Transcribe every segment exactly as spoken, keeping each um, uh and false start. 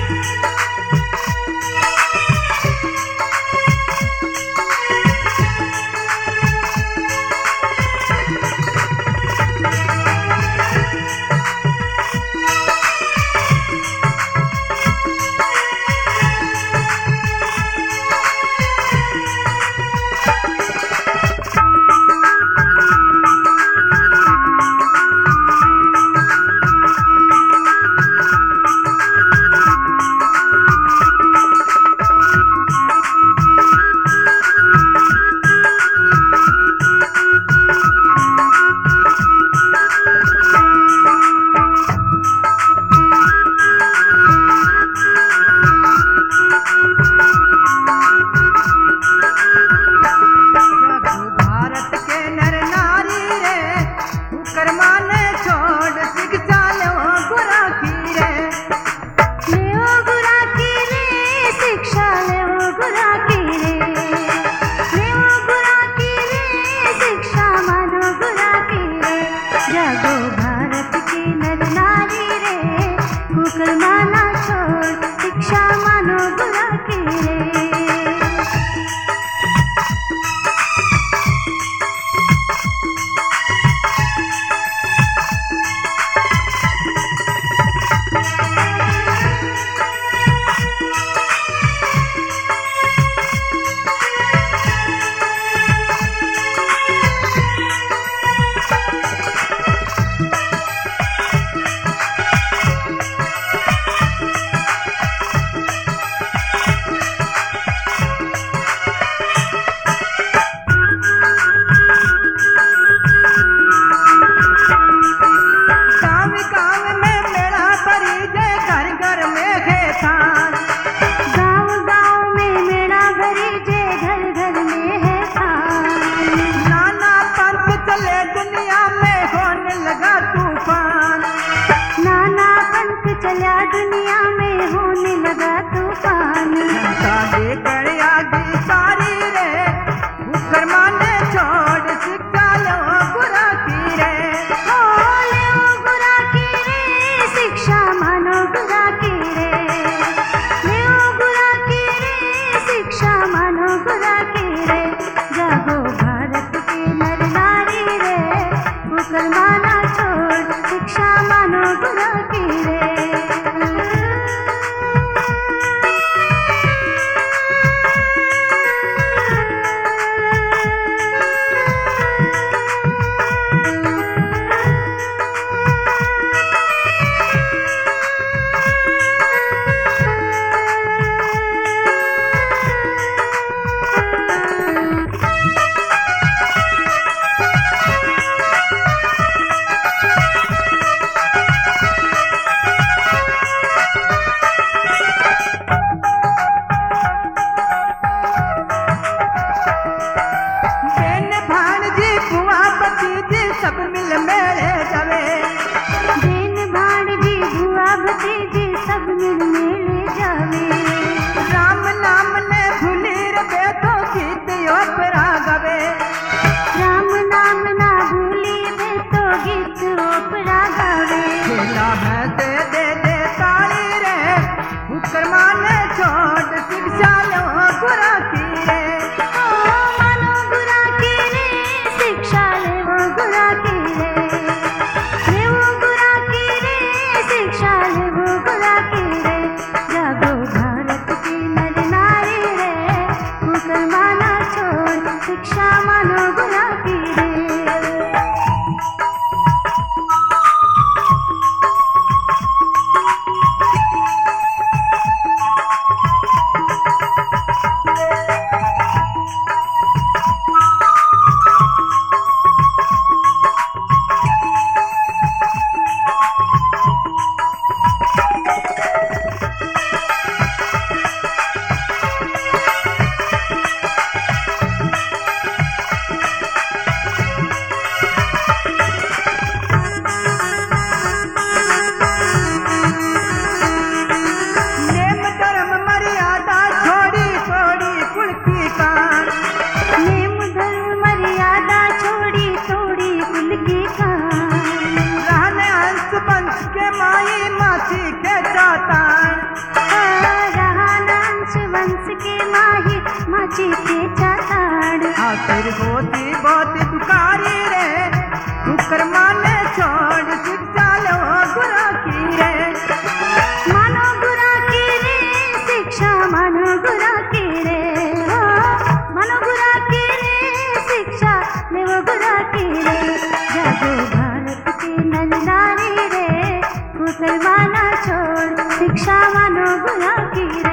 मुसलमाना छोड़ शिक्षा मानो गुरु की रे। के माही माझी तेच्या ताड आखिर होती बहुत दुकारी रे कुकर माने छोड़ शिक्षा लो गुरा की रे मानो गुरा की रे शिक्षा मानो गुरा की रे हो मानो गुरा की रे शिक्षा ले वो गुरा की रे जागो भारत की नर नारी रे कुकर माना छोड़ शिक्षा मानो गुरा की रे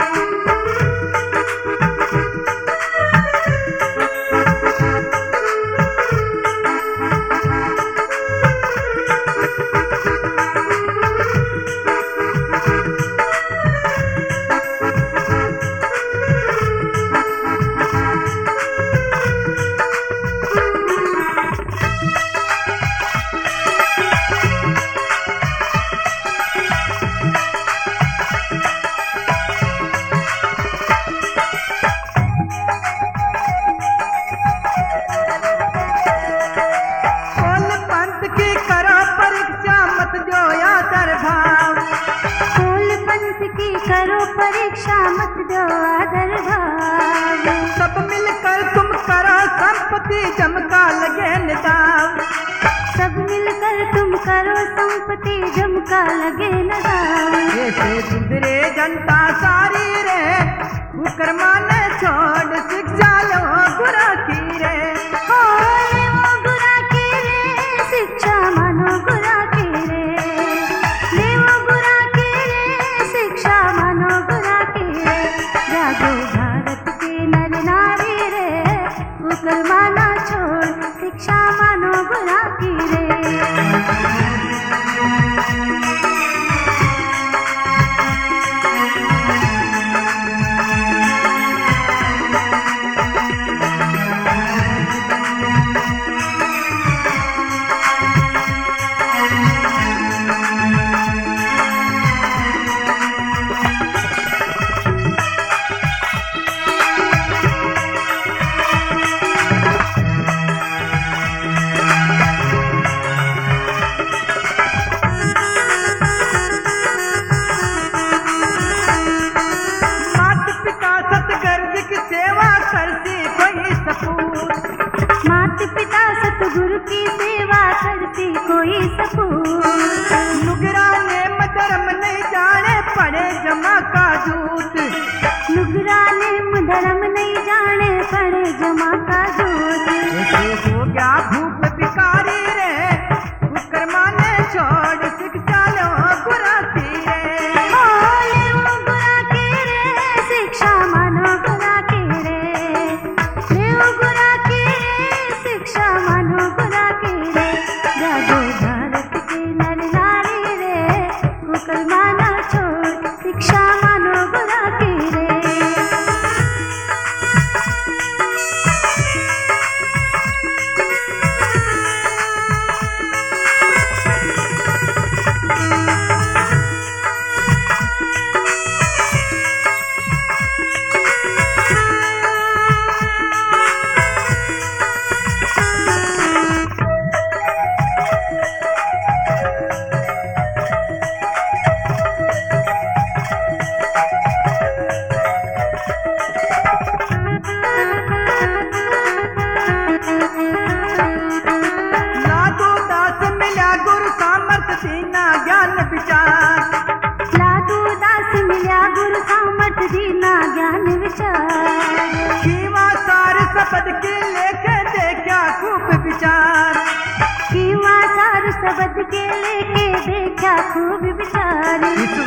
करो परीक्षा मत दो आदर भाव सब मिलकर तुम करो संपत्ति जमका लगे निदाव सब मिलकर तुम करो संपत्ति जमका लगे निदाव ऐसे सुधरे जनता सारी रे कुकर माने छोड़ शिक्षा लो गुरा की रे हो ले वो गुरा की रे शिक्षा मानो गुरा की रे ले वो गुरा की रे शिक्षा मानो गुरा की रे जागो भारत की नर नारी रे कुकर माना छोड़ शिक्षा मानो गुरा की रे माता पिता सतगुरु की सेवा करती कोई सपूत नुगरा ने धर्म नहीं जाने पड़े जमा का दूत नुगरा ने धर्म नहीं जाने पड़े जमा का दूत हो गया भूख भिखारी रे कुकर माने छोड़ शिक्षा लो गुरा की रे हो ले वो गुरा की रे शिक्षा मानो गुरा की रे ले वो गुरा की रे शिक्षा मानो गुरा की रे जागो भारत की नर नारी रे कुकर माना छोड़ शिक्षा मानो गुरा की रे ज्ञान विचार लादू दास मिल्या गुरु सामर्थ दीना ज्ञान विचार कीवा सार शब्द के लेके देखा खूब विचार कीवा सार शब्द के लेके देखा खूब विचार इस